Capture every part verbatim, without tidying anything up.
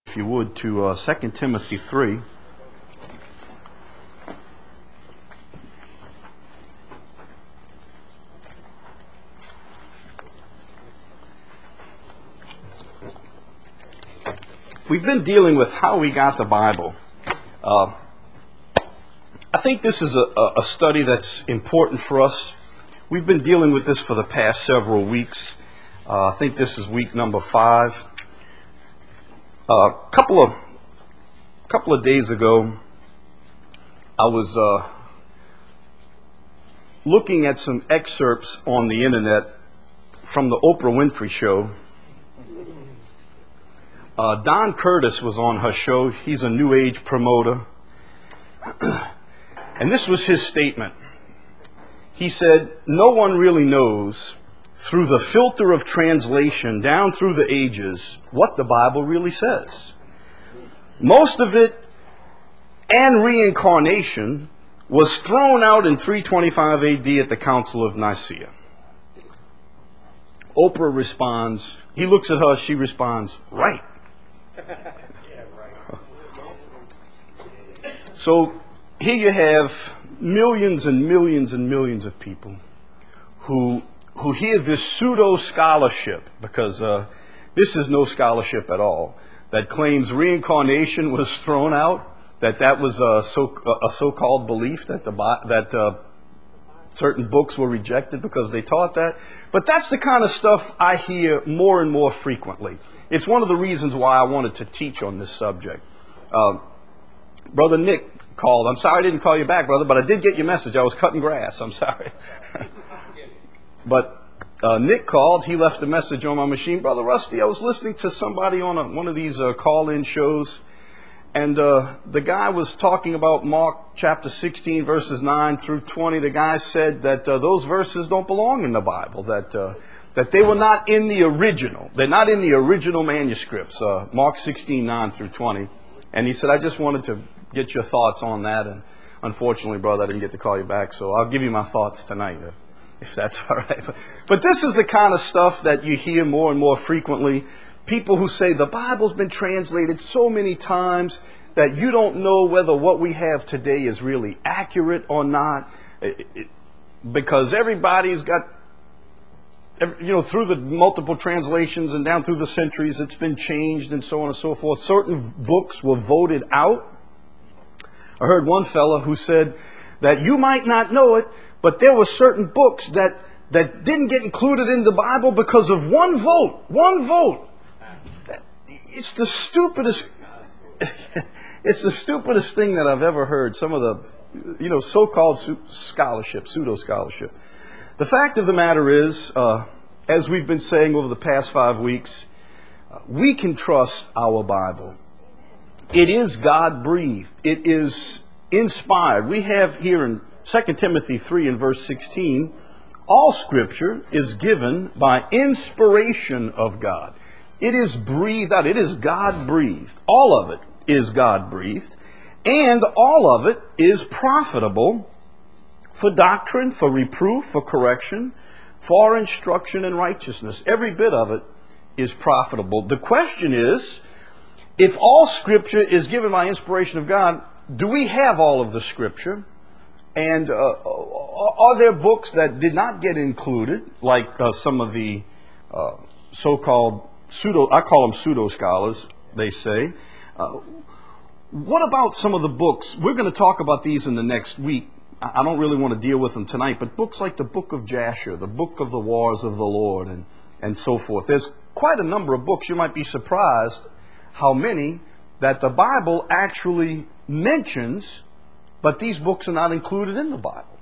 If you would, to uh, Second Timothy three. We've been dealing with how we got the Bible. Uh, I think this is a, a study that's important for us. We've been dealing with this for the past several weeks. Uh, I think this is week number five. A uh, couple of couple of days ago, I was uh, looking at some excerpts on the internet from the Oprah Winfrey Show. Uh, Don Curtis was on her show. He's a New Age promoter. And this was his statement. He said, "No one really knows, through the filter of translation down through the ages, what the Bible really says. Most of it, and reincarnation, was thrown out in three twenty-five A D at the Council of Nicaea." Oprah responds, he looks at her, she responds, "Right." So here you have millions and millions and millions of people who who hear this pseudo-scholarship, because uh, this is no scholarship at all, that claims reincarnation was thrown out, that that was a, so, a so-called belief, that the that uh, certain books were rejected because they taught that. But that's the kind of stuff I hear more and more frequently. It's one of the reasons why I wanted to teach on this subject. Uh, Brother Nick called. I'm sorry I didn't call you back, brother, but I did get your message. I was cutting grass. I'm sorry. But uh, Nick called. He left a message on my machine. "Brother Rusty, I was listening to somebody on a, one of these uh, call-in shows, and uh, the guy was talking about Mark chapter sixteen, verses nine through twenty. The guy said that uh, those verses don't belong in the Bible, that uh, that they were not in the original. They're not in the original manuscripts, uh, Mark sixteen, nine through twenty. And he said, "I just wanted to get your thoughts on that. And unfortunately, brother, I didn't get to call you back, so I'll give you my thoughts tonight, if, if that's all right." But, but this is the kind of stuff that you hear more and more frequently. People who say the Bible's been translated so many times that you don't know whether what we have today is really accurate or not, it, it, because everybody's got, every, you know, through the multiple translations and down through the centuries, it's been changed and so on and so forth. Certain books were voted out. I heard one fella who said that you might not know it, but there were certain books that, that didn't get included in the Bible because of one vote. One vote. It's the stupidest, it's the stupidest thing that I've ever heard. Some of the, you know, so-called scholarship, pseudo-scholarship. The fact of the matter is, uh, as we've been saying over the past five weeks, uh, we can trust our Bible. It is God-breathed. It is inspired. We have here in Second Timothy three and verse sixteen, all Scripture is given by inspiration of God. It is breathed out. It is God-breathed. All of it is God-breathed. And all of it is profitable for doctrine, for reproof, for correction, for instruction in righteousness. Every bit of it is profitable. The question is, if all Scripture is given by inspiration of God, do we have all of the Scripture? And uh, are there books that did not get included, like uh, some of the uh, so-called pseudo, I call them pseudo-scholars, they say. Uh, what about some of the books? We're going to talk about these in the next week. I don't really want to deal with them tonight, but books like the Book of Jasher, the Book of the Wars of the Lord, and, and so forth. There's quite a number of books. You might be surprised how many that the Bible actually mentions, but these books are not included in the Bible.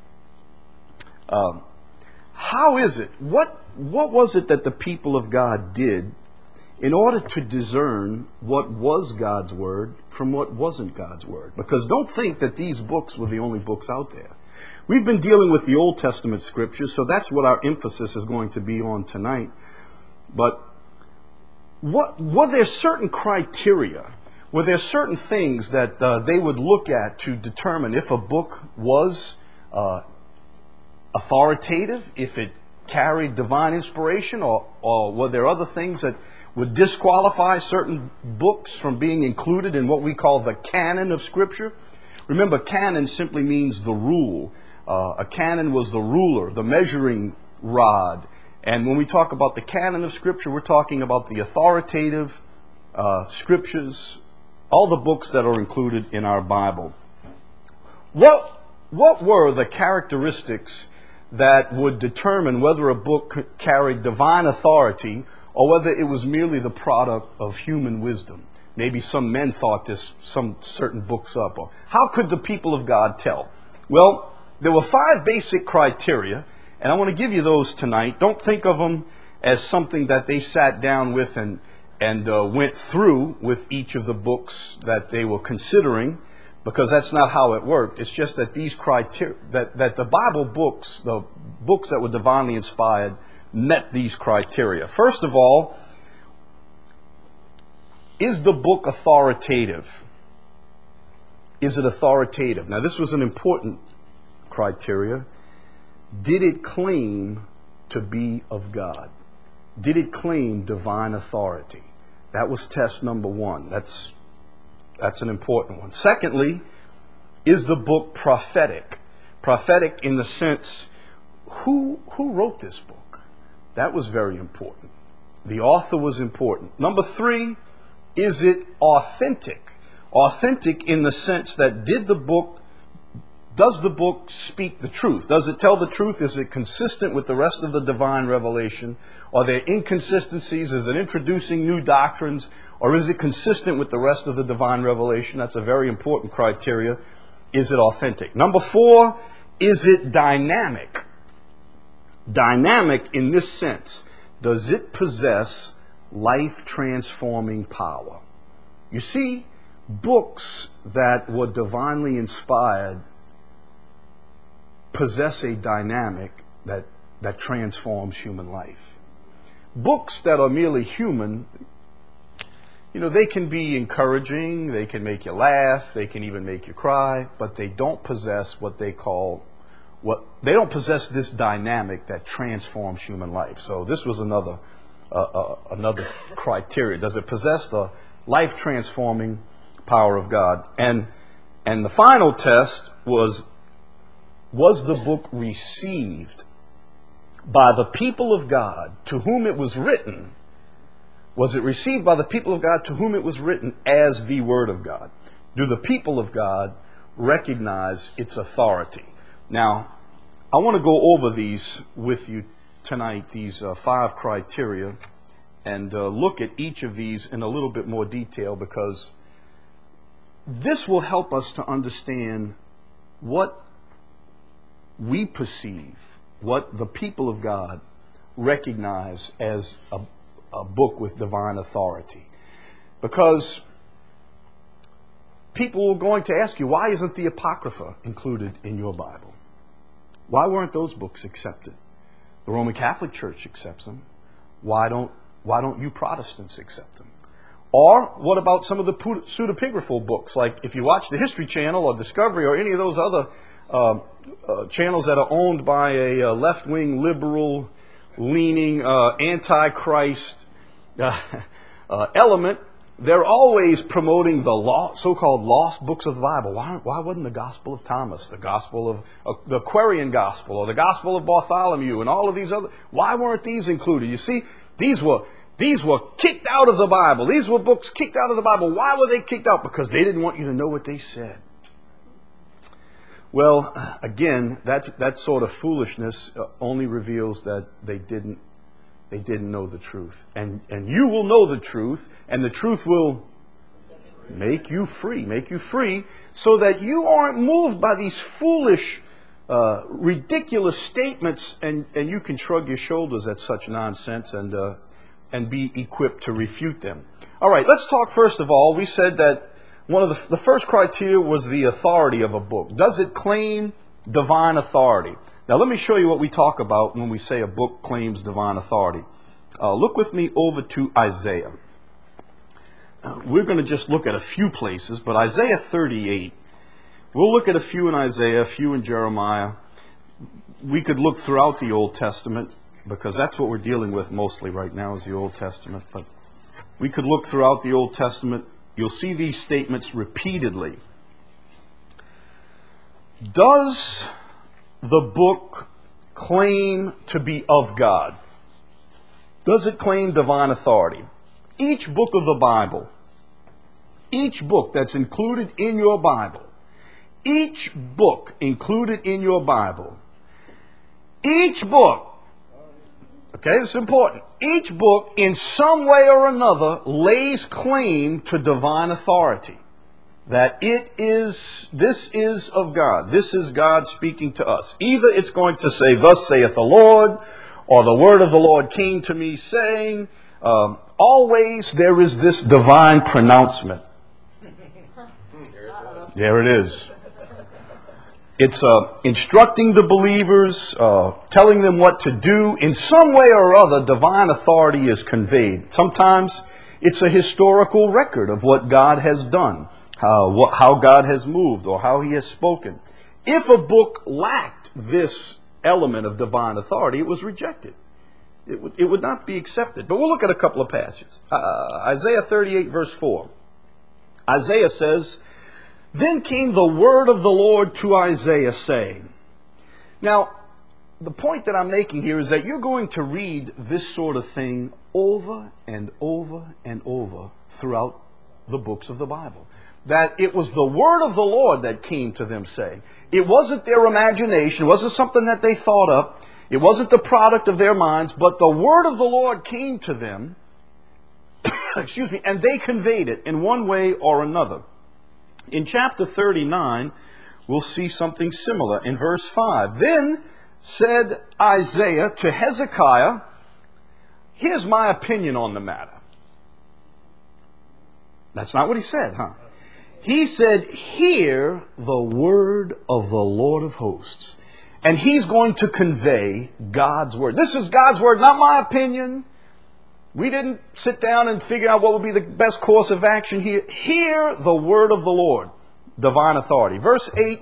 Um, how is it? What what was it that the people of God did in order to discern what was God's Word from what wasn't God's Word? Because don't think that these books were the only books out there. We've been dealing with the Old Testament Scriptures, so that's what our emphasis is going to be on tonight. But What, were there certain criteria, were there certain things that uh, they would look at to determine if a book was uh, authoritative, if it carried divine inspiration, or, or were there other things that would disqualify certain books from being included in what we call the canon of Scripture. Remember, canon simply means the rule. Uh, a canon was the ruler, the measuring rod. And when we talk about the canon of Scripture, we're talking about the authoritative uh, Scriptures, all the books that are included in our Bible. What, what were the characteristics that would determine whether a book carried divine authority or whether it was merely the product of human wisdom? Maybe some men thought this, some certain books up. Or how could the people of God tell? Well, there were five basic criteria, and I want to give you those tonight. Don't think of them as something that they sat down with and, and uh, went through with each of the books that they were considering, because that's not how it worked. It's just that these criteria, that, that the Bible books, the books that were divinely inspired, met these criteria. First of all, is the book authoritative? Is it authoritative? Now, this was an important criteria. Did it claim to be of God? Did it claim divine authority? That was test number one. That's That's an important one. Secondly, is the book prophetic? Prophetic in the sense, who, who wrote this book? That was very important. The author was important. Number three, is it authentic? Authentic in the sense that did the book, does the book speak the truth? Does it tell the truth? Is it consistent with the rest of the divine revelation? Are there inconsistencies? Is it introducing new doctrines? Or is it consistent with the rest of the divine revelation? That's a very important criteria. Is it authentic? Number four, is it dynamic? Dynamic in this sense. Does it possess life-transforming power? You see, books that were divinely inspired possess a dynamic that, that transforms human life. Books that are merely human, you know, they can be encouraging, they can make you laugh, they can even make you cry, but they don't possess what they call, what they don't possess this dynamic that transforms human life. So this was another, uh, uh, another criteria. Does it possess the life-transforming power of God? And, and the final test was, was the book received by the people of God to whom it was written? Was it received by the people of God to whom it was written as the Word of God? Do the people of God recognize its authority? Now, I want to go over these with you tonight, these uh, five criteria, and uh, look at each of these in a little bit more detail, because this will help us to understand what we perceive, what the people of God recognize as a, a book with divine authority. Because people are going to ask you, why isn't the Apocrypha included in your Bible? Why weren't those books accepted? The Roman Catholic Church accepts them. Why don't, why don't you Protestants accept them? Or what about some of the pseudepigraphal books? Like if you watch the History Channel or Discovery or any of those other uh, uh, channels that are owned by a uh, left-wing, liberal-leaning, uh, anti-Christ uh, uh, element, they're always promoting the law, so-called lost books of the Bible. Why, why wasn't the Gospel of Thomas, the Gospel of uh, the Aquarian Gospel, or the Gospel of Bartholomew, and all of these other? Why weren't these included? You see, these were these were kicked out of the Bible. These were books kicked out of the Bible. Why were they kicked out? Because they didn't want you to know what they said. Well, again, that that sort of foolishness uh, only reveals that they didn't. They didn't know the truth. And, and you will know the truth, and the truth will make you free, make you free, so that you aren't moved by these foolish, uh, ridiculous statements, and, and you can shrug your shoulders at such nonsense and, uh, and be equipped to refute them. All right, let's talk first of all. We said that one of the, the first criteria was the authority of a book. Does it claim divine authority? Now, let me show you what we talk about when we say a book claims divine authority. Uh, look with me over to Isaiah. Uh, we're going to just look at a few places, but Isaiah thirty-eight. We'll look at a few in Isaiah, a few in Jeremiah. We could look throughout the Old Testament, because that's what we're dealing with mostly right now is the Old Testament. But We could look throughout the Old Testament. You'll see these statements repeatedly. Does the book claim to be of God? Does it claim divine authority? Each book of the Bible, each book that's included in your Bible, each book included in your Bible, each book, okay, this is important, each book in some way or another lays claim to divine authority. That it is, this is of God. This is God speaking to us. Either it's going to say, thus saith the Lord, or the word of the Lord came to me saying, um, always there is this divine pronouncement. There it is. It's uh, instructing the believers, uh, telling them what to do. In some way or other, divine authority is conveyed. Sometimes it's a historical record of what God has done. How, what, how God has moved or how he has spoken. If a book lacked this element of divine authority, it was rejected. It would, it would not be accepted. But we'll look at a couple of passages. Uh, Isaiah thirty-eight verse four. Isaiah says, then came the word of the Lord to Isaiah saying. Now, the point that I'm making here is that you're going to read this sort of thing over and over and over throughout the books of the Bible. That it was the word of the Lord that came to them saying. It wasn't their imagination. It wasn't something that they thought up. It wasn't the product of their minds. But the word of the Lord came to them, excuse me, and they conveyed it in one way or another. In chapter thirty-nine, we'll see something similar. In verse five, then said Isaiah to Hezekiah, here's my opinion on the matter. That's not what he said, huh? He said, hear the word of the Lord of hosts. And he's going to convey God's word. This is God's word, not my opinion. We didn't sit down and figure out what would be the best course of action here. Hear the word of the Lord, divine authority. Verse eight,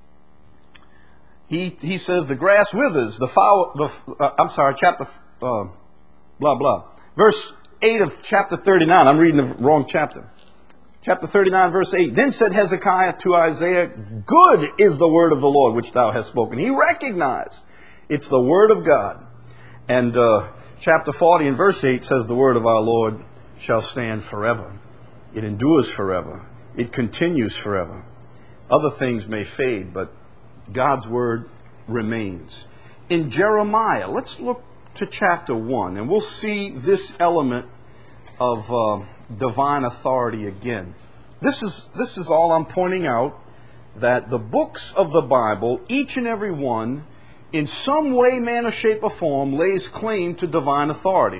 he, he says, the grass withers, the fowl, the, uh, I'm sorry, chapter, uh, blah, blah. Verse eight of chapter thirty-nine, I'm reading the wrong chapter. Chapter thirty-nine, verse eight. Then said Hezekiah to Isaiah, good is the word of the Lord which thou hast spoken. He recognized it's the word of God. And uh, chapter forty and verse eight says, the word of our Lord shall stand forever. It endures forever. It continues forever. Other things may fade, but God's word remains. In Jeremiah, let's look to chapter one, and we'll see this element of Uh, divine authority again. This is this is all I'm pointing out, that the books of the Bible, each and every one, in some way, manner, shape, or form, lays claim to divine authority.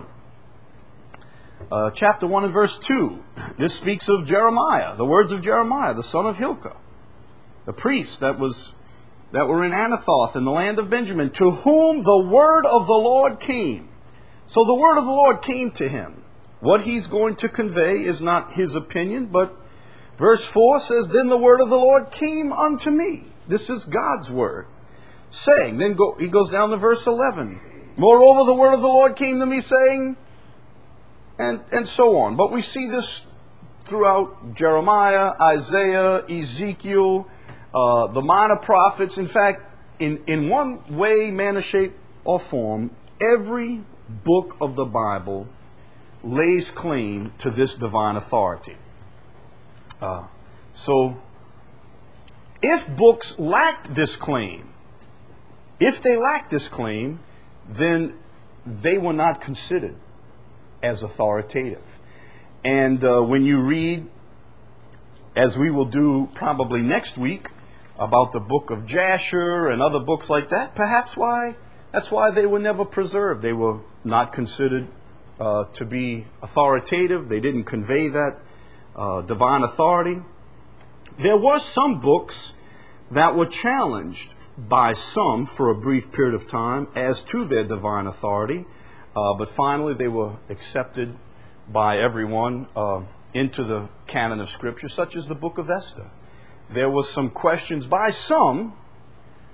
Uh, chapter one and verse two, this speaks of Jeremiah, the words of Jeremiah, the son of Hilkiah, the priest that was that were in Anathoth in the land of Benjamin, to whom the word of the Lord came. So the word of the Lord came to him. What he's going to convey is not his opinion, but verse four says, then the word of the Lord came unto me. This is God's word. Saying, then go, he goes down to verse eleven. Moreover, the word of the Lord came to me saying, and, and so on. But we see this throughout Jeremiah, Isaiah, Ezekiel, uh, the minor prophets. In fact, in, in one way, manner, shape, or form, every book of the Bible lays claim to this divine authority. Uh, so, if books lacked this claim, if they lacked this claim, then they were not considered as authoritative. And uh, when you read, as we will do probably next week, about the book of Jasher and other books like that, perhaps why that's why they were never preserved. They were not considered Uh, to be authoritative. They didn't convey that uh, divine authority. There were some books that were challenged by some for a brief period of time as to their divine authority, uh, but finally they were accepted by everyone uh, into the canon of Scripture, such as the book of Esther. There was some questions by some,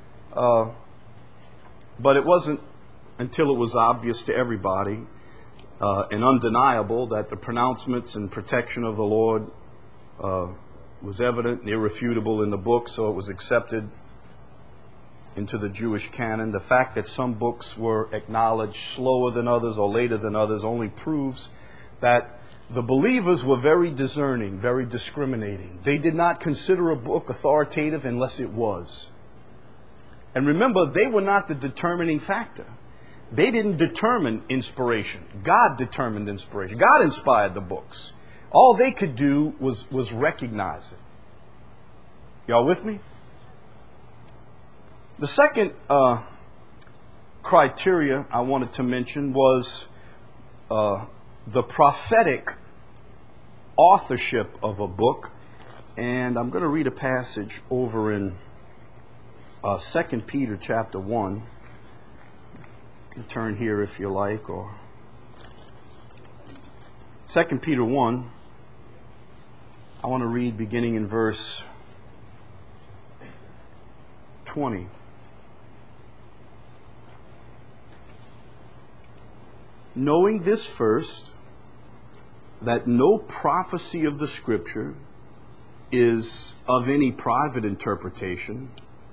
uh, but it wasn't until it was obvious to everybody uh, and undeniable that the pronouncements and protection of the Lord uh, was evident and irrefutable in the book, so it was accepted into the Jewish canon. The fact that some books were acknowledged slower than others or later than others only proves that the believers were very discerning, very discriminating. They did not consider a book authoritative unless it was. And remember, they were not the determining factor. They didn't determine inspiration. God determined inspiration. God inspired the books. All they could do was, was recognize it. Y'all with me? The second uh, criteria I wanted to mention was uh, the prophetic authorship of a book. And I'm going to read a passage over in uh, Second Peter chapter one. You can turn here if you like, or Second Peter one. I want to read beginning in verse twenty. Knowing this first, that no prophecy of the Scripture is of any private interpretation.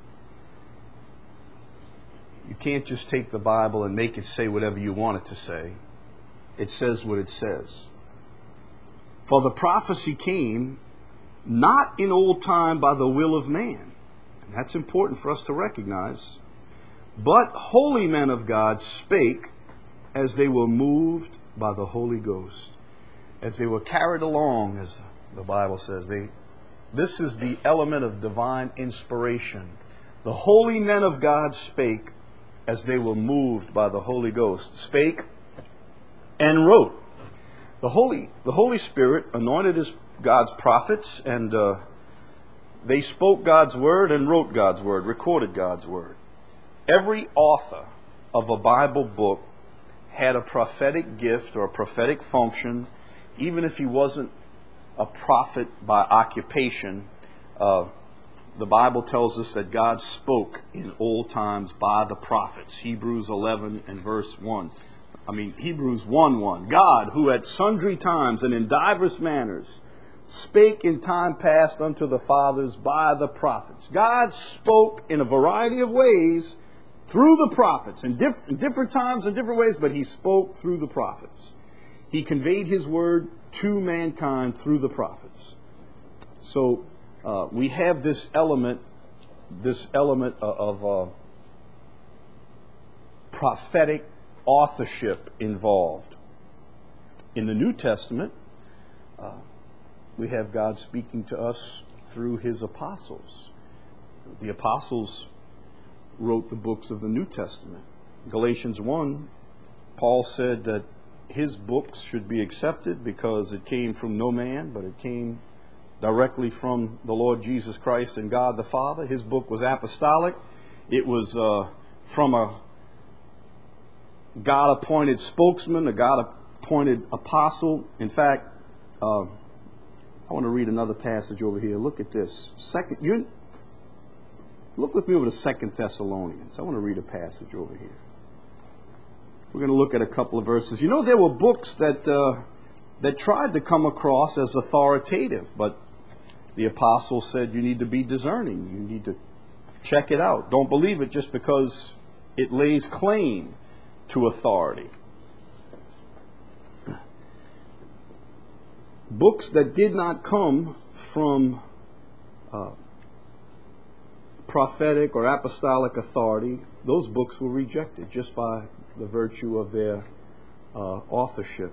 You can't just take the Bible and make it say whatever you want it to say. It says what it says. For the prophecy came not in old time by the will of man. And that's important for us to recognize. But holy men of God spake as they were moved by the Holy Ghost. As they were carried along, as the Bible says. They, this is the element of divine inspiration. The holy men of God spake as they were moved by the Holy Ghost. Spake and wrote. The Holy, the Holy Spirit anointed his, God's prophets, and uh, they spoke God's word and wrote God's word, recorded God's word. Every author of a Bible book had a prophetic gift or a prophetic function, even if he wasn't a prophet by occupation. Uh, the Bible tells us that God spoke in old times by the prophets. Hebrews eleven and verse one. I mean, Hebrews one one. God, who at sundry times and in divers manners spake in time past unto the fathers by the prophets. God spoke in a variety of ways through the prophets, in, diff- in different times and different ways, but he spoke through the prophets. He conveyed his word to mankind through the prophets. So uh, we have this element, this element of, of uh, prophetic authorship involved. In the New Testament, uh, we have God speaking to us through his apostles. The apostles wrote the books of the New Testament. Galatians one, Paul said that his books should be accepted because it came from no man, but it came directly from the Lord Jesus Christ and God the Father. His book was apostolic. It was uh, from a God-appointed spokesman, a God-appointed apostle. In fact, uh, I want to read another passage over here. Look at this. Second, you look with me over to Second Thessalonians. I want to read a passage over here. We're going to look at a couple of verses. You know, there were books that uh, that tried to come across as authoritative, but the apostle said you need to be discerning. You need to check it out. Don't believe it just because it lays claim to authority. Books that did not come from uh, prophetic or apostolic authority, those books were rejected just by the virtue of their uh, authorship.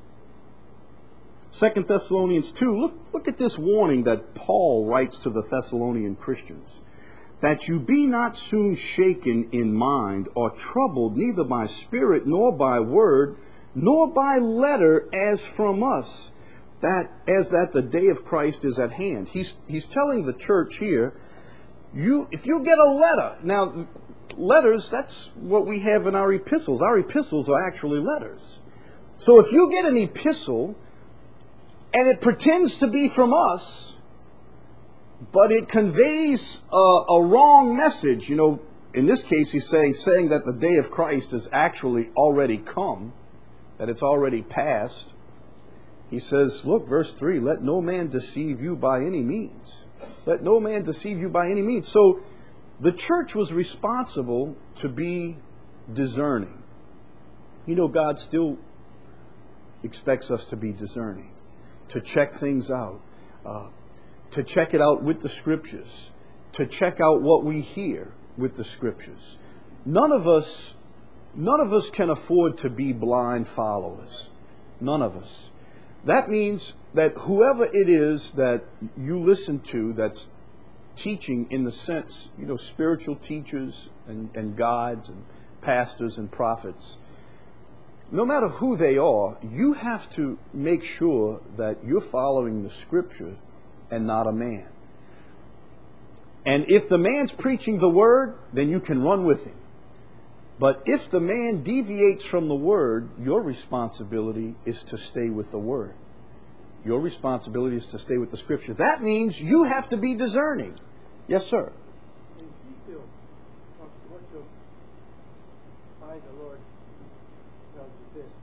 Second Thessalonians two, look, look at this warning that Paul writes to the Thessalonian Christians. That you be not soon shaken in mind or troubled neither by spirit nor by word nor by letter as from us, that as that the day of Christ is at hand. He's he's telling the church here, you if you get a letter, now letters, that's what we have in our epistles. Our epistles are actually letters. So if you get an epistle and it pretends to be from us, but it conveys a, a wrong message, you know, in this case he's saying, saying that the day of Christ has actually already come, that it's already passed, he says, look, verse three, let no man deceive you by any means. Let no man deceive you by any means. So the church was responsible to be discerning. You know, God still expects us to be discerning, to check things out, uh, to check it out with the Scriptures, to check out what we hear with the Scriptures. None of us, none of us can afford to be blind followers. None of us. That means that whoever it is that you listen to that's teaching in the sense, you know, spiritual teachers and, and guides and pastors and prophets, no matter who they are, you have to make sure that you're following the Scripture and not a man. And if the man's preaching the Word, then you can run with him. But if the man deviates from the Word, your responsibility is to stay with the Word. Your responsibility is to stay with the Scripture. That means you have to be discerning. Yes, sir. In Ezekiel, what you'll find the Lord tells you this,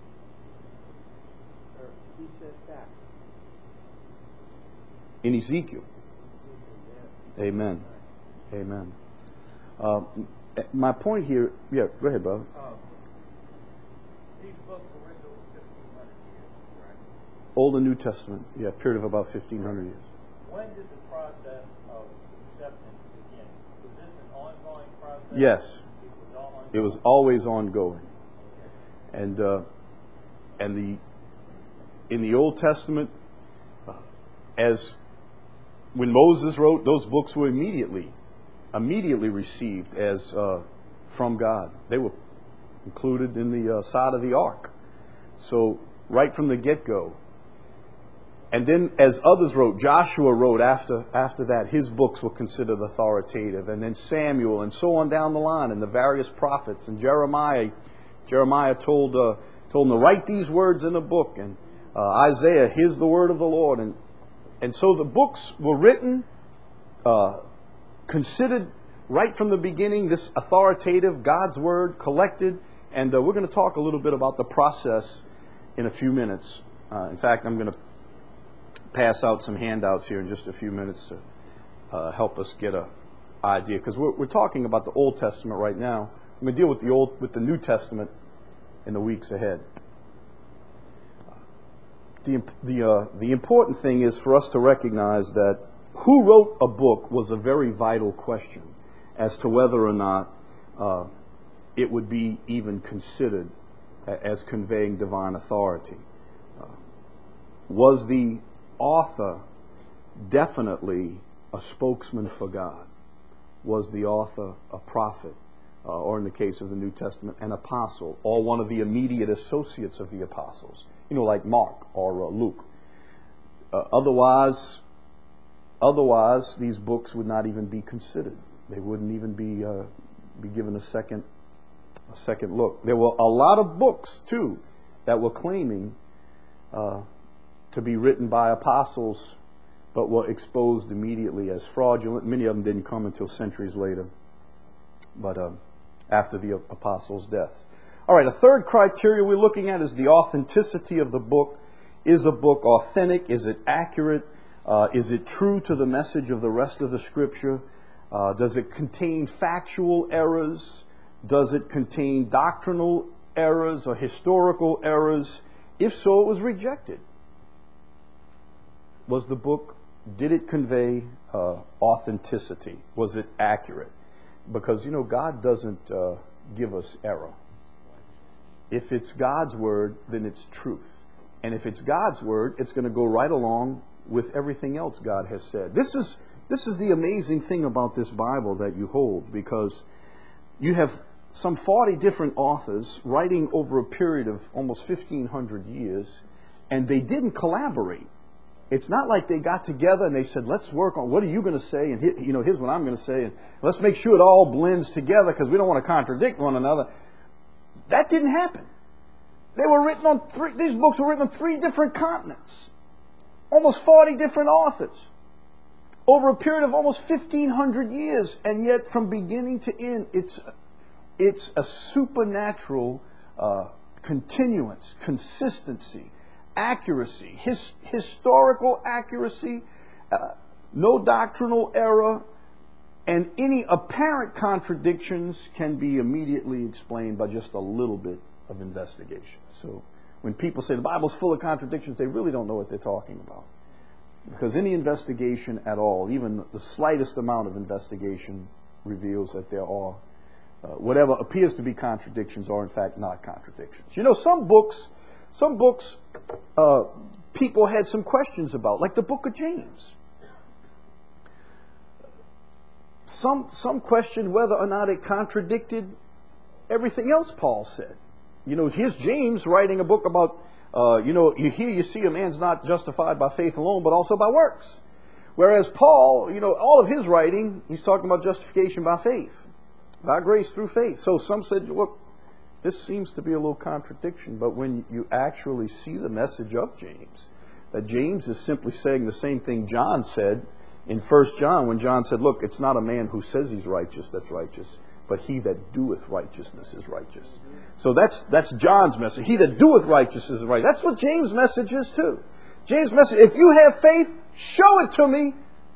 or he said back. In Ezekiel. Amen. Amen. Uh, my point here, yeah, go ahead, brother. Um, these books were written over fifteen hundred years, right? Old and New Testament, yeah, period of about fifteen hundred years. When did the process of acceptance begin? Was this an ongoing process? Yes. It was all ongoing? It was always ongoing. And uh, and the in the Old Testament, uh, as when Moses wrote, those books were immediately immediately received as uh, from God. They were included in the uh, side of the ark. So right from the get-go. And then as others wrote, Joshua wrote after after that, his books were considered authoritative. And then Samuel and so on down the line, and the various prophets. And Jeremiah, Jeremiah told, uh, told him to write these words in a book. And uh, Isaiah, here's the word of the Lord. And, and so the books were written, uh, considered right from the beginning, this authoritative God's word collected. And uh, we're going to talk a little bit about the process in a few minutes. Uh, in fact, I'm going to pass out some handouts here in just a few minutes to uh, help us get an idea. Because we're, we're talking about the Old Testament right now. I'm going to deal with the Old, with the New Testament in the weeks ahead. The, the, uh, the important thing is for us to recognize that who wrote a book was a very vital question as to whether or not uh, it would be even considered as conveying divine authority. Uh, was the author definitely a spokesman for God? Was the author a prophet? Uh, or in the case of the New Testament, an apostle, or one of the immediate associates of the apostles, you know, like Mark or uh, Luke. Uh, otherwise, otherwise, these books would not even be considered. They wouldn't even be uh, be given a second a second look. There were a lot of books too that were claiming uh, to be written by apostles, but were exposed immediately as fraudulent. Many of them didn't come until centuries later, but uh, after the apostles' deaths. All right, a third criteria we're looking at is the authenticity of the book. Is a book authentic? Is it accurate? Uh, is it true to the message of the rest of the Scripture? Uh, does it contain factual errors? Does it contain doctrinal errors or historical errors? If so, it was rejected. Was the book, did it convey uh, authenticity? Was it accurate? Because, you know, God doesn't uh, give us error. If it's God's word, then it's truth. And if it's God's word, it's going to go right along with everything else God has said. This is this is the amazing thing about this Bible that you hold, because you have some forty different authors writing over a period of almost fifteen hundred years, and they didn't collaborate. It's not like they got together and they said, let's work on, what are you going to say? And you know, here's what I'm going to say. And let's make sure it all blends together because we don't want to contradict one another. That didn't happen. They were written on three, these books were written on three different continents. Almost forty different authors. Over a period of almost fifteen hundred years. And yet from beginning to end, it's, it's a supernatural uh, continuance, consistency, accuracy, his, historical accuracy, uh, no doctrinal error, and any apparent contradictions can be immediately explained by just a little bit of investigation. So when people say the Bible's full of contradictions, they really don't know what they're talking about. Because any investigation at all, even the slightest amount of investigation, reveals that there are, uh, whatever appears to be contradictions are in fact not contradictions. You know, some books, some books uh, people had some questions about, like the book of James. Some, some questioned whether or not it contradicted everything else Paul said. You know, here's James writing a book about, uh, you know, you here you see a man's not justified by faith alone, but also by works. Whereas Paul, you know, all of his writing, he's talking about justification by faith, by grace through faith. So some said, look, this seems to be a little contradiction, but when you actually see the message of James, that James is simply saying the same thing John said in First John, when John said, look, it's not a man who says he's righteous that's righteous, but he that doeth righteousness is righteous. So that's that's John's message. He that doeth righteousness is right. That's what James' message is too. James' message, if you have faith, show it to me.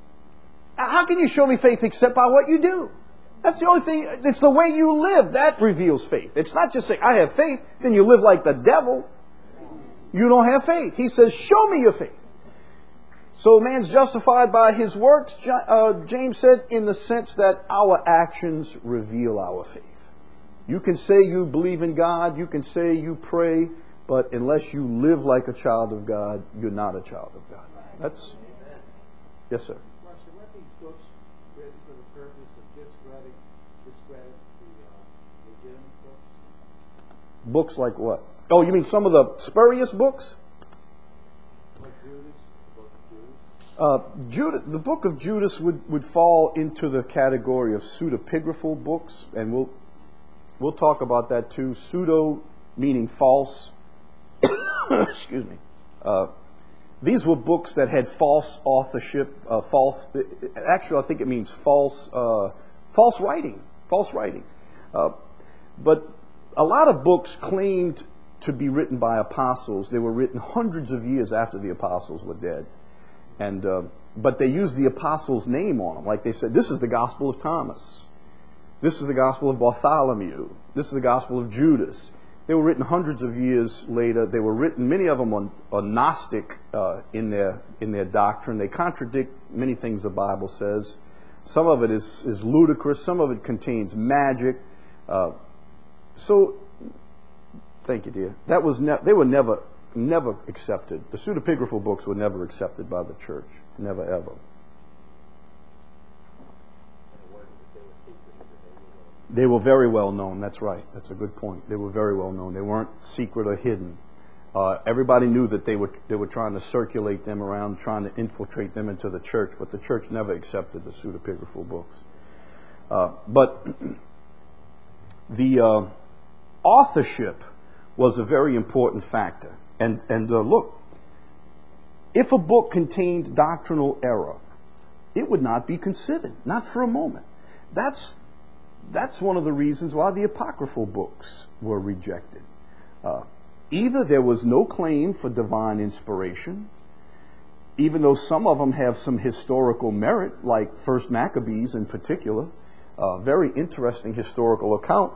How can you show me faith except by what you do? That's the only thing. It's the way you live that reveals faith. It's not just saying, I have faith, then you live like the devil. You don't have faith. He says, show me your faith. So a man's justified by his works, uh, James said, in the sense that our actions reveal our faith. You can say you believe in God, you can say you pray, but unless you live like a child of God, you're not a child of God. That's, yes, sir. Marcia, weren't these books written for the purpose of discredit, discredit the uh, legitimate books? Books like what? Oh, you mean some of the spurious books? Like Judas, the book of Judas? Uh, Judas, the book of Judas would, would fall into the category of pseudepigraphal books, and we'll we'll talk about that too. Pseudo meaning false. Excuse me. Uh, these were books that had false authorship, uh, false. Actually, I think it means false, uh, false writing, false writing. Uh, but a lot of books claimed to be written by apostles. They were written hundreds of years after the apostles were dead. And uh, but they used the apostles' name on them. Like they said, this is the Gospel of Thomas. This is the Gospel of Bartholomew. This is the Gospel of Judas. They were written hundreds of years later. They were written, many of them are, are Gnostic uh, in their in their doctrine. They contradict many things the Bible says. Some of it is, is ludicrous. Some of it contains magic. Uh, so, thank you, dear. That was ne- they were never never accepted. The pseudepigraphal books were never accepted by the church. Never, ever. They were very well known. That's right. That's a good point. They were very well known. They weren't secret or hidden. Uh, everybody knew that they were they were trying to circulate them around, trying to infiltrate them into the church, but the church never accepted the pseudepigraphal books. Uh, but the uh, authorship was a very important factor. And and uh, look, if a book contained doctrinal error, it would not be considered, not for a moment. That's that's one of the reasons why the apocryphal books were rejected. Uh, either there was no claim for divine inspiration, even though some of them have some historical merit, like First Maccabees in particular, a very interesting historical account,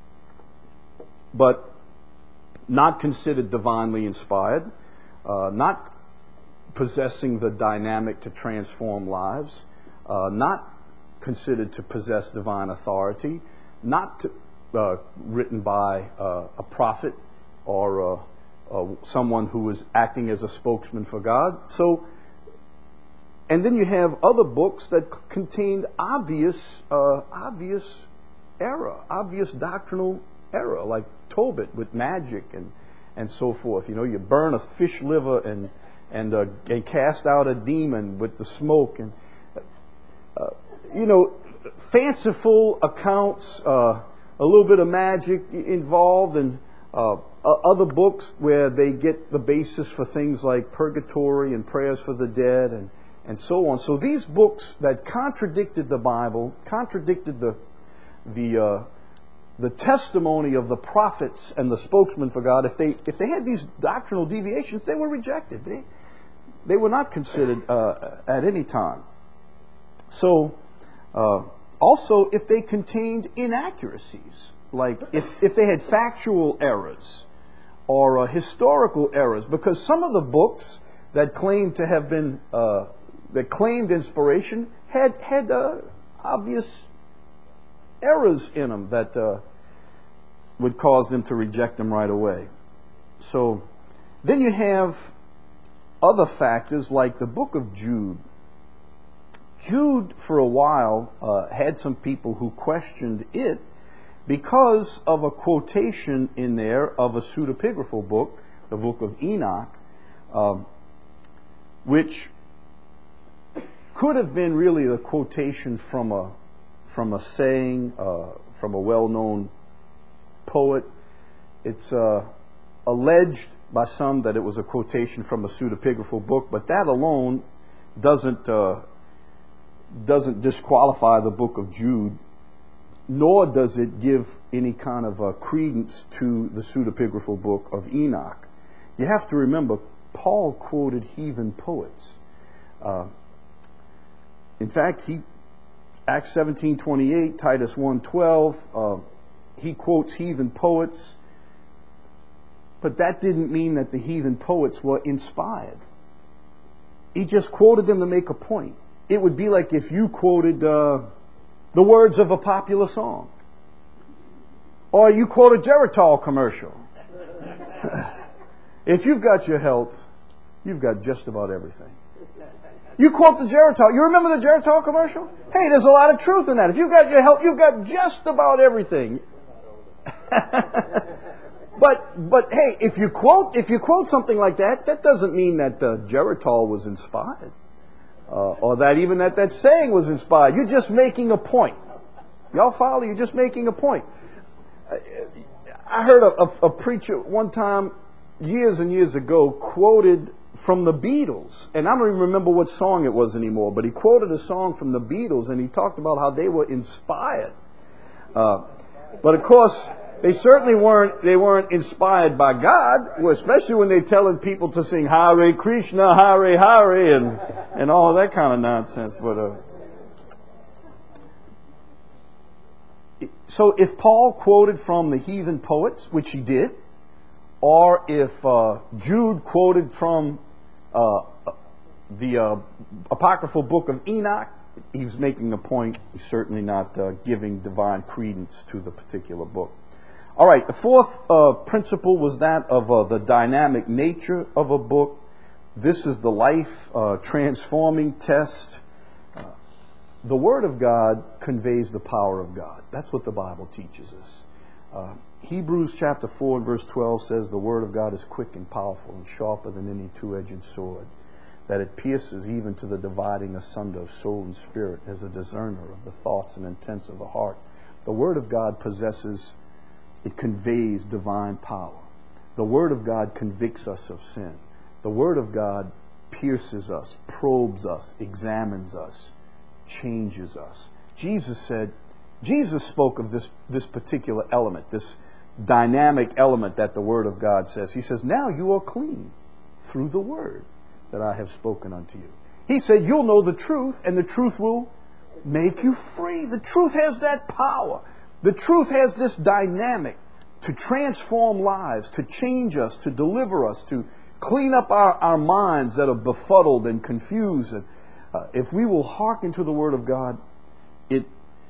but not considered divinely inspired, uh, not possessing the dynamic to transform lives, uh, not considered to possess divine authority, not to, uh, written by uh, a prophet or uh, uh, someone who was acting as a spokesman for God. So, and then you have other books that c- contained obvious, uh, obvious error, obvious doctrinal error, like Tobit with magic and, and so forth. You know, you burn a fish liver and and, uh, and cast out a demon with the smoke, and uh, you know, fanciful accounts, uh, a little bit of magic involved, and uh, other books where they get the basis for things like purgatory and prayers for the dead and and so on. So these books that contradicted the Bible, contradicted the the uh, the testimony of the prophets and the spokesman for God, if they if they had these doctrinal deviations, they were rejected. They they were not considered uh, at any time. So, uh, also, if they contained inaccuracies, like if, if they had factual errors or uh, historical errors, because some of the books that claimed to have been, uh, that claimed inspiration had, had uh, obvious errors in them that uh, would cause them to reject them right away. So, then you have other factors like the book of Jude. Jude, for a while, uh, had some people who questioned it because of a quotation in there of a pseudepigraphal book, the book of Enoch, um, which could have been really a quotation from a from a saying uh, from a well-known poet. It's uh, alleged by some that it was a quotation from a pseudepigraphal book, but that alone doesn't uh, doesn't disqualify the book of Jude, nor does it give any kind of uh, credence to the pseudepigraphal book of Enoch. You have to remember, Paul quoted heathen poets. Uh, in fact, he Acts seventeen twenty-eight, Titus one twelve, uh, he quotes heathen poets, but that didn't mean that the heathen poets were inspired. He just quoted them to make a point. It would be like if you quoted uh, the words of a popular song, or you quote a Geritol commercial. If you've got your health, you've got just about everything. You quote the Geritol. You remember the Geritol commercial? Hey, there's a lot of truth in that. If you've got your health, you've got just about everything. But but hey, if you quote if you quote something like that, that doesn't mean that uh, Geritol was inspired. Uh, or that even that that saying was inspired. You're just making a point. Y'all follow? You're just making a point. I heard a, a, a preacher one time, years and years ago, quoted from the Beatles. And I don't even remember what song it was anymore, but he quoted a song from the Beatles, and he talked about how they were inspired. Uh, but of course, they certainly weren't, they weren't inspired by God, especially when they're telling people to sing Hare Krishna, Hare Hare, and, and all that kind of nonsense. But uh, so if Paul quoted from the heathen poets, which he did, or if uh, Jude quoted from uh, the uh, apocryphal book of Enoch, he was making a point. He's certainly not uh, giving divine credence to the particular book. All right, the fourth uh, principle was that of uh, the dynamic nature of a book. This is the life uh, transforming test. Uh, the Word of God conveys the power of God. That's what the Bible teaches us. Uh, Hebrews chapter four and verse twelve says the Word of God is quick and powerful and sharper than any two-edged sword, that it pierces even to the dividing asunder of soul and spirit, as a discerner of the thoughts and intents of the heart. The Word of God possesses It conveys divine power. The Word of God convicts us of sin. The Word of God pierces us, probes us, examines us, changes us. Jesus said, Jesus spoke of this, this particular element, this dynamic element that the Word of God says. He says, now you are clean through the Word that I have spoken unto you. He said, you'll know the truth, and the truth will make you free. The truth has that power. The truth has this dynamic to transform lives, to change us, to deliver us, to clean up our, our minds that are befuddled and confused. And, uh, if we will hearken to the Word of God, it,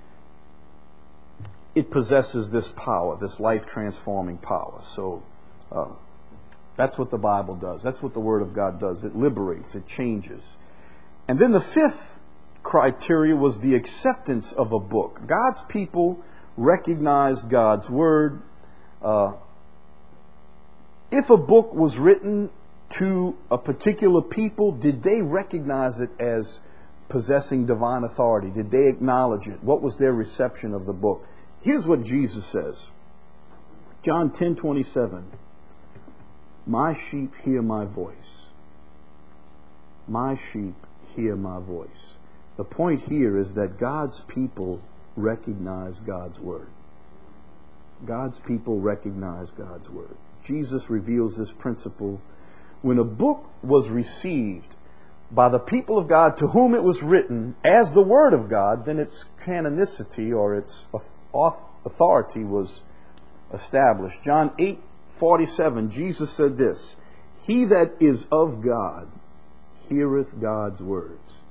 it possesses this power, this life-transforming power. So uh, that's what the Bible does. That's what the Word of God does. It liberates, it changes. And then the fifth criteria was the acceptance of a book. God's people recognized God's Word. Uh, if a book was written to a particular people, did they recognize it as possessing divine authority? Did they acknowledge it? What was their reception of the book? Here's what Jesus says. John ten twenty-seven. My sheep hear my voice. My sheep hear my voice. The point here is that God's people recognize God's Word. God's people recognize God's word. Jesus reveals this principle. When a book was received by the people of God to whom it was written as the word of God, then its canonicity or its authority was established. John eight forty-seven, Jesus said this, "He that is of God heareth God's words."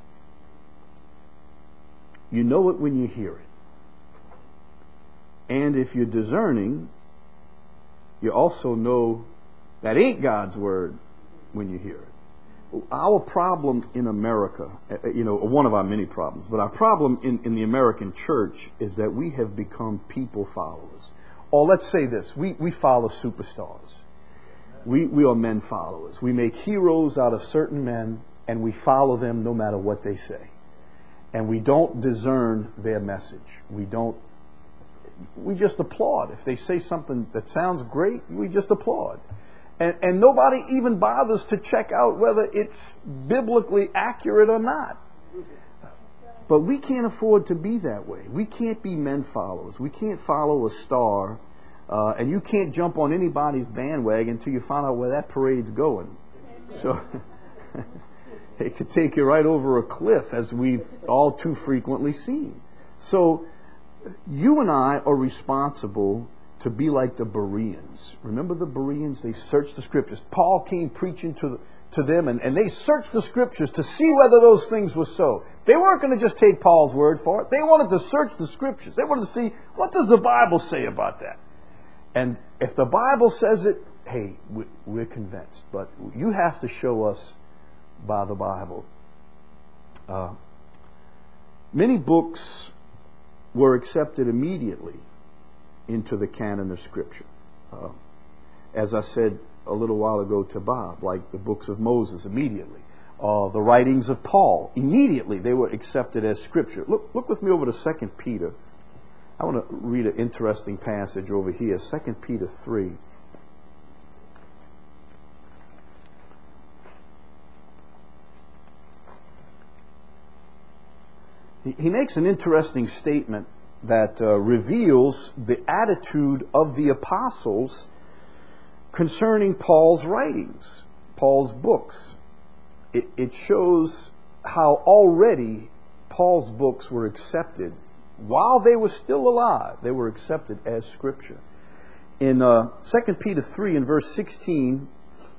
You know it when you hear it. And if you're discerning, you also know that ain't God's word when you hear it. Our problem in America, you know, one of our many problems, but our problem in, in the American church is that we have become people followers. Or let's say this, we, we follow superstars. We, we are men followers. We make heroes out of certain men, and we follow them no matter what they say. And we don't discern their message. We don't, we just applaud. If they say something that sounds great, we just applaud. And, and nobody even bothers to check out whether it's biblically accurate or not. But we can't afford to be that way. We can't be men followers. We can't follow a star. Uh, and you can't jump on anybody's bandwagon until you find out where that parade's going. So it could take you right over a cliff, as we've all too frequently seen. So you and I are responsible to be like the Bereans. Remember the Bereans? They searched the scriptures. Paul came preaching to, to them, and, and they searched the scriptures to see whether those things were so. They weren't going to just take Paul's word for it. They wanted to search the scriptures. They wanted to see, what does the Bible say about that? And if the Bible says it, hey, we're convinced. But you have to show us by the Bible. Uh, many books were accepted immediately into the canon of Scripture. Uh, as I said a little while ago to Bob, like the books of Moses, immediately. Uh, the writings of Paul, immediately they were accepted as Scripture. Look, look with me over to Second Peter. I want to read an interesting passage over here, Second Peter three. He, he makes an interesting statement that uh, reveals the attitude of the apostles concerning Paul's writings, Paul's books. It, it shows how already Paul's books were accepted. While they were still alive, they were accepted as Scripture. In uh, Second Peter three and verse sixteen,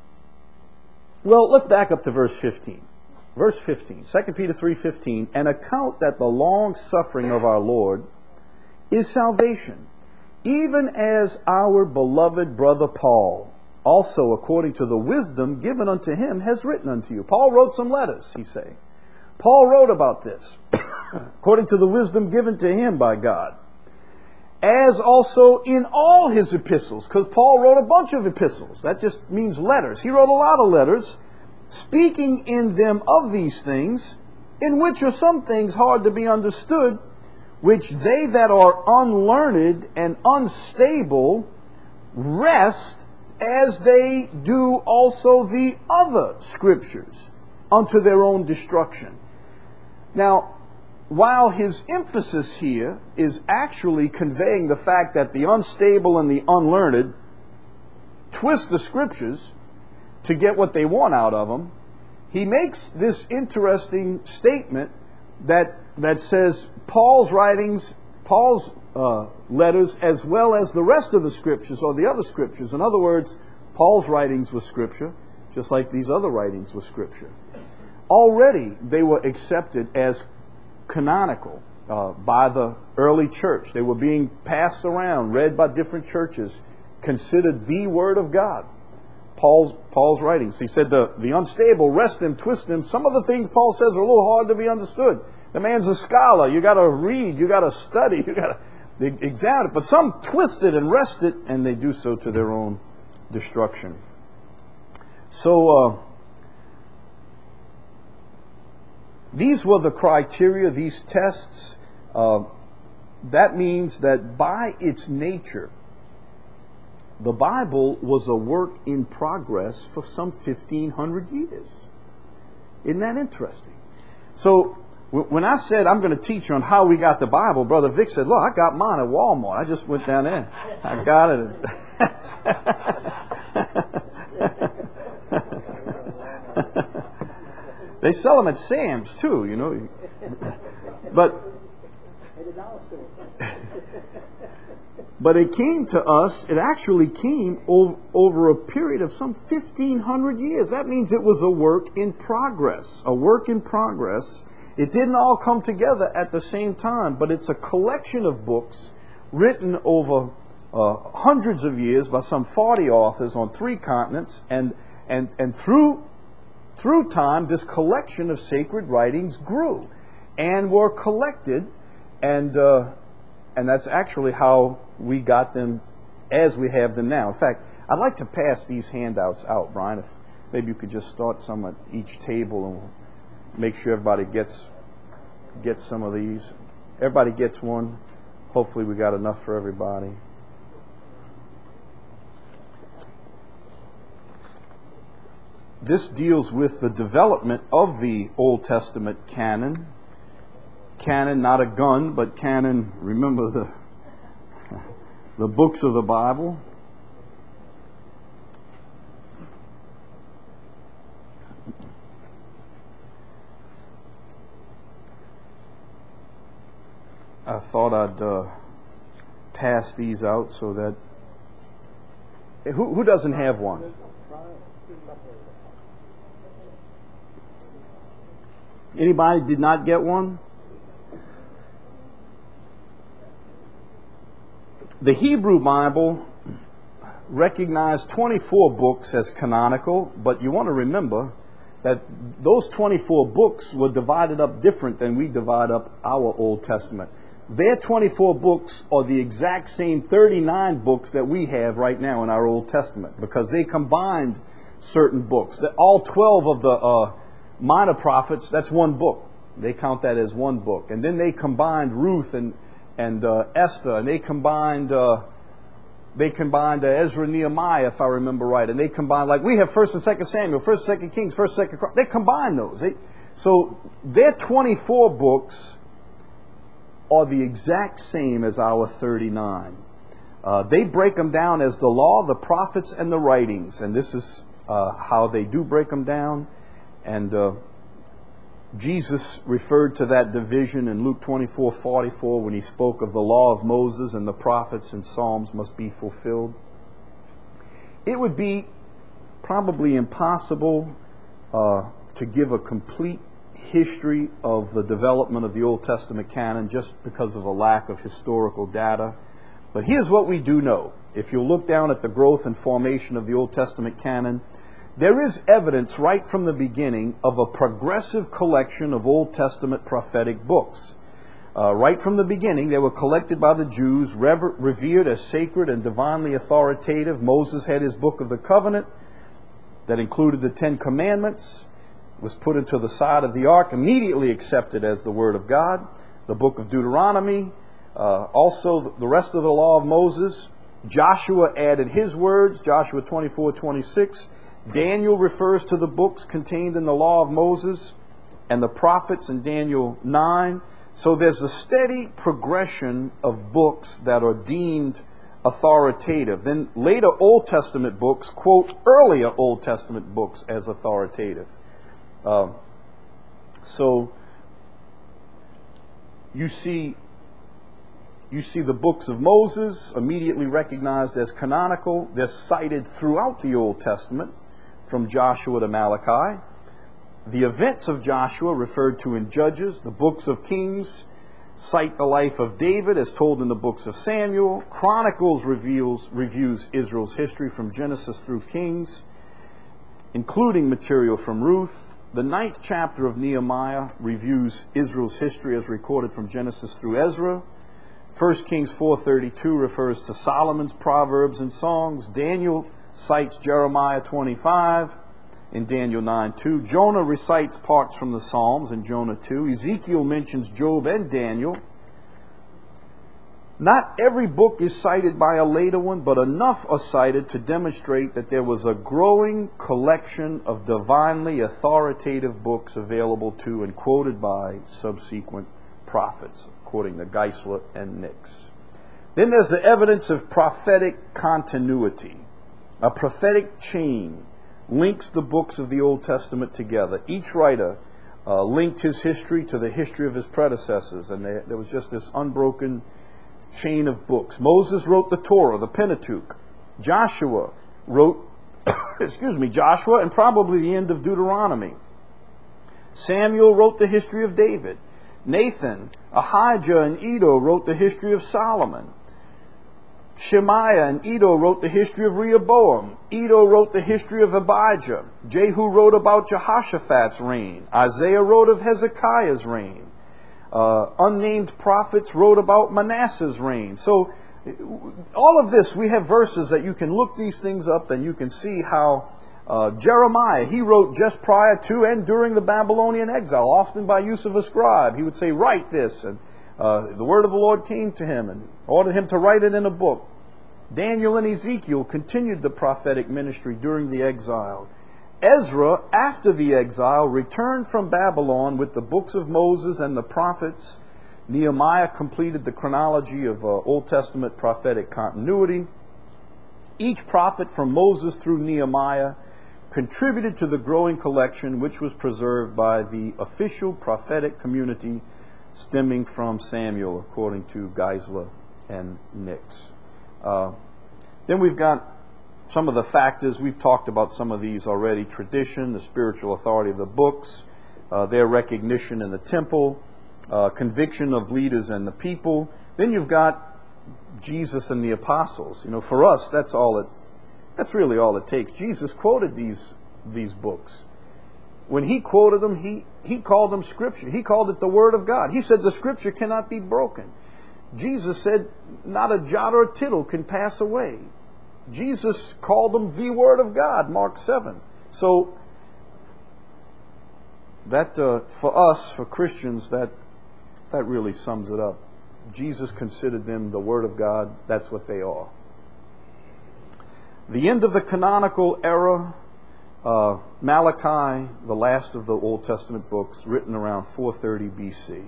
well, let's back up to verse fifteen. Verse fifteen, Second Peter three fifteen, "And account that the long suffering of our Lord is salvation, even as our beloved brother Paul, also according to the wisdom given unto him, has written unto you." Paul wrote some letters, he's saying. Paul wrote about this, according to the wisdom given to him by God. As also in all his epistles, because Paul wrote a bunch of epistles. That just means letters. He wrote a lot of letters, speaking in them of these things, in which are some things hard to be understood, which they that are unlearned and unstable wrest, as they do also the other Scriptures, unto their own destruction. Now, while his emphasis here is actually conveying the fact that the unstable and the unlearned twist the Scriptures to get what they want out of them, he makes this interesting statement that that says Paul's writings, Paul's uh, letters, as well as the rest of the Scriptures or the other Scriptures. In other words, Paul's writings were Scripture, just like these other writings were Scripture. Already they were accepted as canonical uh, by the early church. They were being passed around, read by different churches, considered the Word of God. Paul's Paul's writings. He said the, the unstable wrest them, twist them. Some of the things Paul says are a little hard to be understood. The man's a scholar. You got to read. You got to study. You got to examine it. But some twist it and wrest it, and they do so to their own destruction. So uh, these were the criteria, these tests. Uh, that means that by its nature, the Bible was a work in progress for some fifteen hundred years. Isn't that interesting? So When I said I'm going to teach on how we got the Bible, Brother Vic said, look, I got mine at Walmart. I just went down there. I got it. They sell them at Sam's too, you know. But but it came to us, it actually came over, over a period of some fifteen hundred years. That means it was a work in progress. A work in progress. It didn't all come together at the same time, but it's a collection of books written over uh, hundreds of years by some forty authors on three continents, and and and through through time, this collection of sacred writings grew and were collected, and uh, and that's actually how we got them as we have them now. In fact, I'd like to pass these handouts out, Brian. If maybe you could just start some at each table and we'll make sure everybody gets gets some of these. Everybody gets one. Hopefully we got enough for everybody. This deals with the development of the Old Testament canon. Canon, not a gun, but canon, remember the the books of the Bible. I thought I'd uh, pass these out so that... Who, who doesn't have one? Anybody did not get one? The Hebrew Bible recognized twenty-four books as canonical, but you want to remember that those twenty-four books were divided up different than we divide up our Old Testament. Their twenty-four books are the exact same thirty-nine books that we have right now in our Old Testament, because they combined certain books. That all twelve of the uh, minor prophets, that's one book. They count that as one book. And then they combined Ruth and and uh, Esther, and they combined uh, they combined uh, Ezra, Nehemiah, if I remember right, and they combined, like we have First and Second Samuel, First and Second Kings, First and Second Chronicles. They combine those. They, so their twenty-four books are the exact same as our thirty-nine. Uh, they break them down as the law, the prophets, and the writings, and this is uh, how they do break them down. And uh, Jesus referred to that division in Luke twenty-four forty-four when he spoke of the law of Moses and the prophets and Psalms must be fulfilled. It would be probably impossible uh, to give a complete history of the development of the Old Testament canon just because of a lack of historical data. But here's what we do know. If you look down at the growth and formation of the Old Testament canon, there is evidence right from the beginning of a progressive collection of Old Testament prophetic books. Uh, right from the beginning, they were collected by the Jews, rever- revered as sacred and divinely authoritative. Moses had his book of the covenant that included the Ten Commandments, was put into the side of the ark, immediately accepted as the Word of God. The book of Deuteronomy, uh, also the rest of the law of Moses. Joshua added his words, Joshua twenty-four twenty-six. Daniel refers to the books contained in the law of Moses and the prophets in Daniel nine. So there's a steady progression of books that are deemed authoritative. Then later Old Testament books quote earlier Old Testament books as authoritative. Uh, so you see You see the books of Moses immediately recognized as canonical. They're cited throughout the Old Testament, from Joshua to Malachi. The events of Joshua referred to in Judges. The books of Kings cite the life of David as told in the books of Samuel. Chronicles reveals, reviews Israel's history from Genesis through Kings, including material from Ruth. The ninth chapter of Nehemiah reviews Israel's history as recorded from Genesis through Ezra. First Kings four thirty-two refers to Solomon's Proverbs and Songs. Daniel cites Jeremiah twenty-five in Daniel nine two. Jonah recites parts from the Psalms in Jonah two. Ezekiel mentions Job and Daniel. Not every book is cited by a later one, but enough are cited to demonstrate that there was a growing collection of divinely authoritative books available to and quoted by subsequent prophets, according to Geisler and Nix. Then there's the evidence of prophetic continuity. A prophetic chain links the books of the Old Testament together. Each writer uh, linked his history to the history of his predecessors, and there, there was just this unbroken chain of books. Moses wrote the Torah, the Pentateuch. Joshua wrote, excuse me, Joshua and probably the end of Deuteronomy. Samuel wrote the history of David. Nathan, Ahijah, and Iddo wrote the history of Solomon. Shemaiah and Iddo wrote the history of Rehoboam. Iddo wrote the history of Abijah. Jehu wrote about Jehoshaphat's reign. Isaiah wrote of Hezekiah's reign. Uh, unnamed prophets wrote about Manasseh's reign. So all of this, we have verses that you can look these things up and you can see how uh, Jeremiah, he wrote just prior to and during the Babylonian exile, often by use of a scribe. He would say, write this, and uh, the word of the Lord came to him and ordered him to write it in a book. Daniel and Ezekiel continued the prophetic ministry during the exile. Ezra, after the exile, returned from Babylon with the books of Moses and the prophets. Nehemiah completed the chronology of uh, Old Testament prophetic continuity. Each prophet from Moses through Nehemiah contributed to the growing collection, which was preserved by the official prophetic community stemming from Samuel, according to Geisler and Nix. Uh, then we've got some of the factors. We've talked about some of these already. Tradition, the spiritual authority of the books, uh, their recognition in the temple, uh, conviction of leaders and the people. Then you've got Jesus and the apostles. You know, for us, that's all it, that's really all it takes. Jesus quoted these, these books. When he quoted them, he, he called them scripture. He called it the word of God. He said the scripture cannot be broken. Jesus said not a jot or a tittle can pass away. Jesus called them the Word of God, Mark seven. So that uh, for us, for Christians, that that really sums it up. Jesus considered them the Word of God. That's what they are. The end of the canonical era, uh, Malachi, the last of the Old Testament books, written around four thirty B C.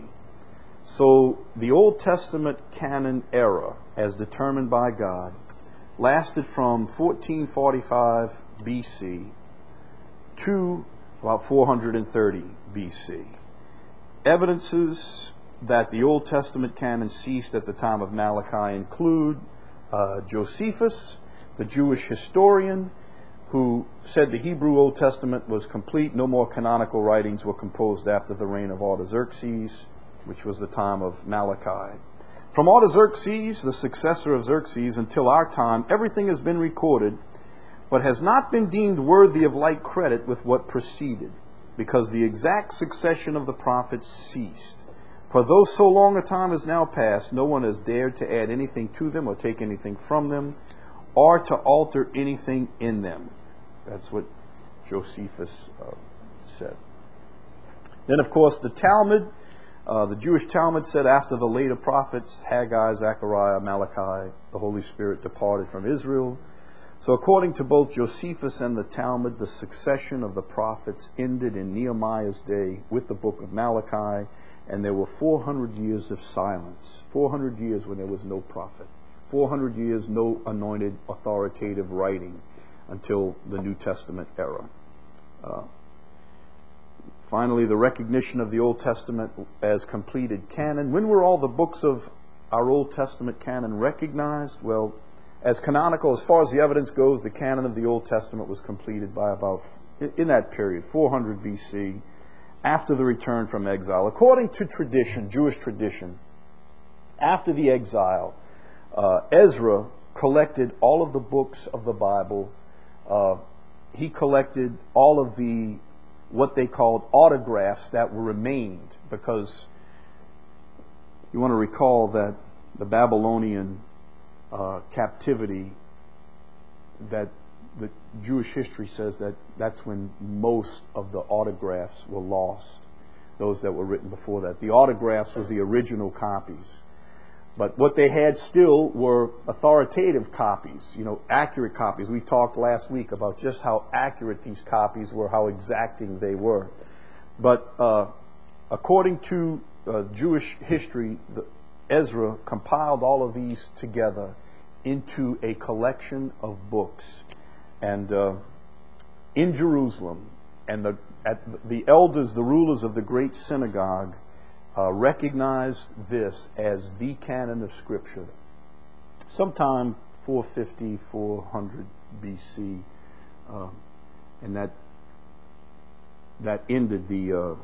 So the Old Testament canon era, as determined by God, lasted from fourteen forty-five B C to about four hundred thirty B C. Evidences that the Old Testament canon ceased at the time of Malachi include uh, Josephus, the Jewish historian, who said the Hebrew Old Testament was complete. No more canonical writings were composed after the reign of Artaxerxes, which was the time of Malachi. From Artaxerxes, the successor of Xerxes, until our time, everything has been recorded, but has not been deemed worthy of like credit with what preceded, because the exact succession of the prophets ceased. For though so long a time has now passed, no one has dared to add anything to them or take anything from them, or to alter anything in them. That's what Josephus uh, said. Then, of course, the Talmud, Uh, the Jewish Talmud said after the later prophets, Haggai, Zechariah, Malachi, the Holy Spirit departed from Israel. So according to both Josephus and the Talmud, the succession of the prophets ended in Nehemiah's day with the book of Malachi, and there were four hundred years of silence. four hundred years when there was no prophet. four hundred years no anointed authoritative writing until the New Testament era. Uh, Finally, the recognition of the Old Testament as completed canon. When were all the books of our Old Testament canon recognized? Well, as canonical, as far as the evidence goes, the canon of the Old Testament was completed by about, in that period, four hundred B C, after the return from exile. According to tradition, Jewish tradition, after the exile, uh, Ezra collected all of the books of the Bible. Uh, he collected all of the what they called autographs that were remained, because you want to recall that the Babylonian uh, captivity, that the Jewish history says that that's when most of the autographs were lost, those that were written before that. The autographs were the original copies. But what they had still were authoritative copies, you know, accurate copies. We talked last week about just how accurate these copies were, how exacting they were. But uh, according to uh, Jewish history, the, Ezra compiled all of these together into a collection of books. And uh, in Jerusalem, and the, at the elders, the rulers of the great synagogue, Uh, recognized this as the canon of Scripture sometime four fifty, four hundred B C, uh, and that that ended the uh,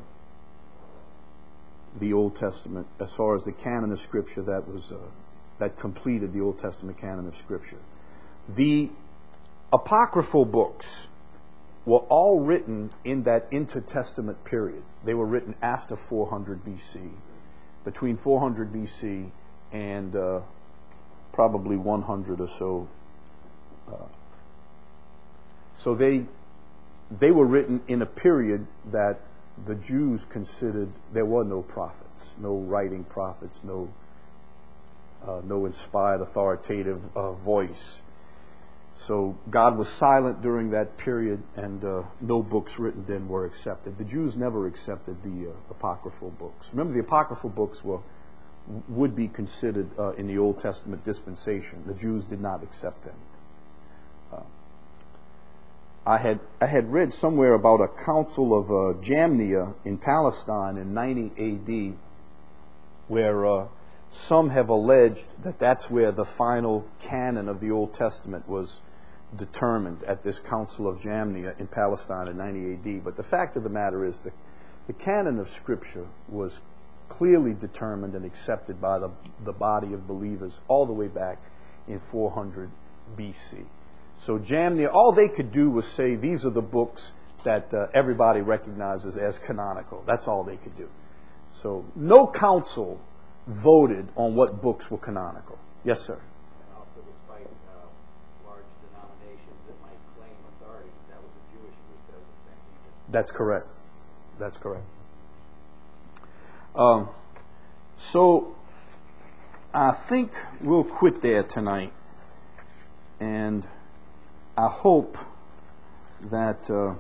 the Old Testament as far as the canon of Scripture. That was uh, that completed the Old Testament canon of Scripture. The apocryphal books were all written in that intertestament period. They were written after four hundred B C, between four hundred B C and uh, probably one hundred or so. Uh, so they they were written in a period that the Jews considered there were no prophets, no writing prophets, no uh, no inspired authoritative uh, voice. So God was silent during that period, and uh, no books written then were accepted. The Jews never accepted the uh, apocryphal books. Remember, the apocryphal books were would be considered uh, in the Old Testament dispensation. The Jews did not accept them. Uh, I had I had read somewhere about a council of uh, Jamnia in Palestine in ninety A D, where uh, some have alleged that that's where the final canon of the Old Testament was determined, at this Council of Jamnia in Palestine in ninety A D. But the fact of the matter is that the canon of Scripture was clearly determined and accepted by the, the body of believers all the way back in four hundred B C. So Jamnia, all they could do was say these are the books that uh, everybody recognizes as canonical. That's all they could do. So no council voted on what books were canonical. Yes, sir. And also, despite uh, large denominations that might claim authority, that was a Jewish group that was the same people. That's correct. That's correct. Um, so I think we'll quit there tonight, and I hope that uh,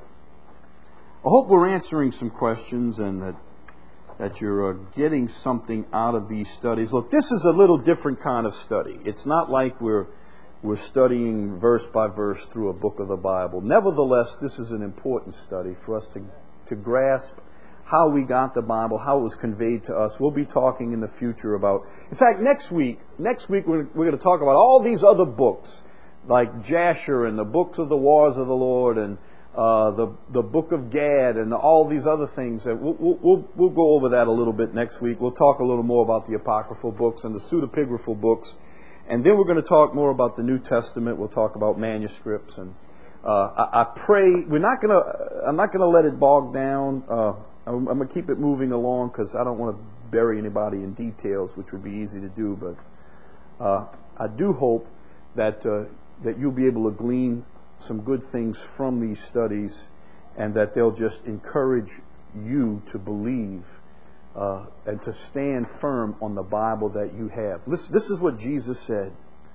I hope we're answering some questions, and that that you're uh, getting something out of these studies. Look, this is a little different kind of study. It's not like we're we're studying verse by verse through a book of the Bible. Nevertheless, this is an important study for us to to grasp how we got the Bible, how it was conveyed to us. We'll be talking in the future about, in fact, next week, next week we're, we're going to talk about all these other books, like Jasher and the books of the Wars of the Lord, and uh, the the book of Gad, and all these other things. That we'll, we'll, we'll go over that a little bit next week. We'll talk a little more about the apocryphal books and the pseudepigraphal books. And then we're going to talk more about the New Testament. We'll talk about manuscripts. And uh, I, I pray, we're not going to, I'm not going to let it bog down. Uh, I'm, I'm going to keep it moving along because I don't want to bury anybody in details, which would be easy to do. But uh, I do hope that uh, that you'll be able to glean some good things from these studies, and that they'll just encourage you to believe uh, and to stand firm on the Bible that you have. Listen, this is what Jesus said.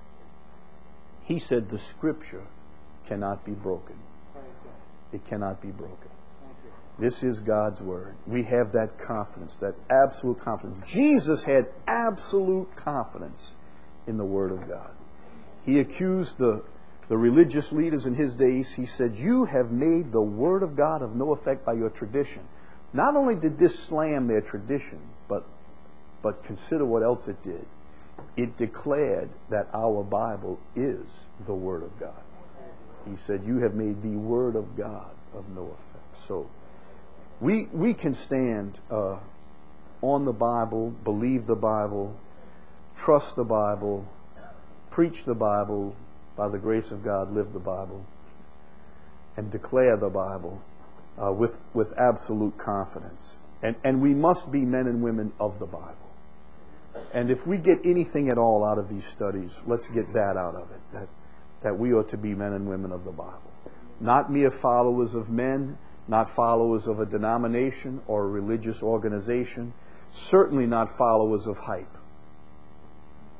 He said the Scripture cannot be broken. It cannot be broken. This is God's Word. We have that confidence, that absolute confidence. Jesus had absolute confidence in the Word of God. He accused the, the religious leaders in his days. He said, you have made the Word of God of no effect by your tradition. Not only did this slam their tradition, but, but consider what else it did. It declared that our Bible is the Word of God. He said, you have made the Word of God of no effect. So we, we can stand uh, on the Bible, believe the Bible, trust the Bible, preach the Bible, by the grace of God, live the Bible, and declare the Bible uh, with, with absolute confidence. And, and we must be men and women of the Bible. And if we get anything at all out of these studies, let's get that out of it, that, that we ought to be men and women of the Bible. Not mere followers of men, not followers of a denomination or a religious organization, certainly not followers of hype.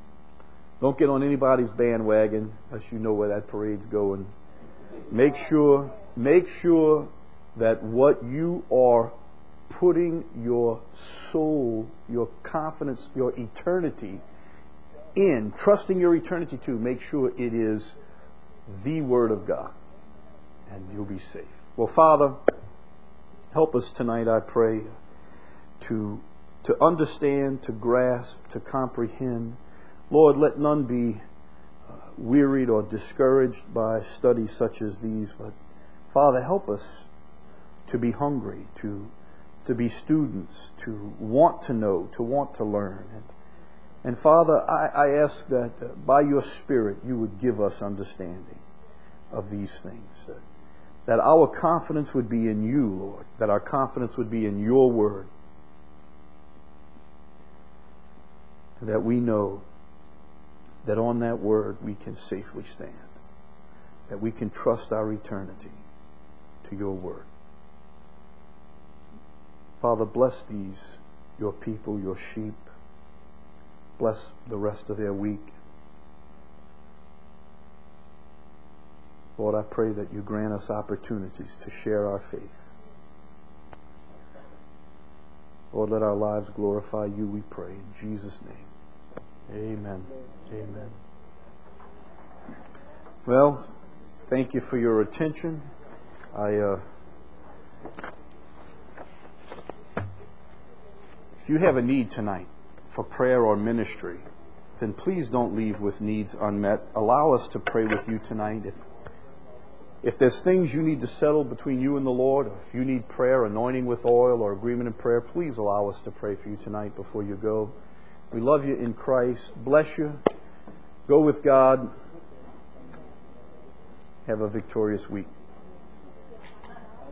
Don't get on anybody's bandwagon unless you know where that parade's going. Make sure, make sure that what you are putting your soul, your confidence, your eternity in, trusting your eternity to, make sure it is the Word of God, and you'll be safe. Well, Father, help us tonight, I pray, to, to understand, to grasp, to comprehend. Lord, let none be uh, wearied or discouraged by studies such as these, but Father, help us to be hungry, to to be students, to want to know, to want to learn. And, and Father, I, I ask that uh, by your Spirit you would give us understanding of these things. That, that our confidence would be in you, Lord. That our confidence would be in your word. And that we know that on that word we can safely stand. That we can trust our eternity to your word. Father, bless these, your people, your sheep. Bless the rest of their week. Lord, I pray that you grant us opportunities to share our faith. Lord, let our lives glorify you, we pray. In Jesus' name, amen. Amen. Well, thank you for your attention. I... Uh, If you have a need tonight for prayer or ministry, then please don't leave with needs unmet. Allow us to pray with you tonight. If, if there's things you need to settle between you and the Lord, or if you need prayer, anointing with oil, or agreement in prayer, please allow us to pray for you tonight before you go. We love you in Christ. Bless you. Go with God. Have a victorious week.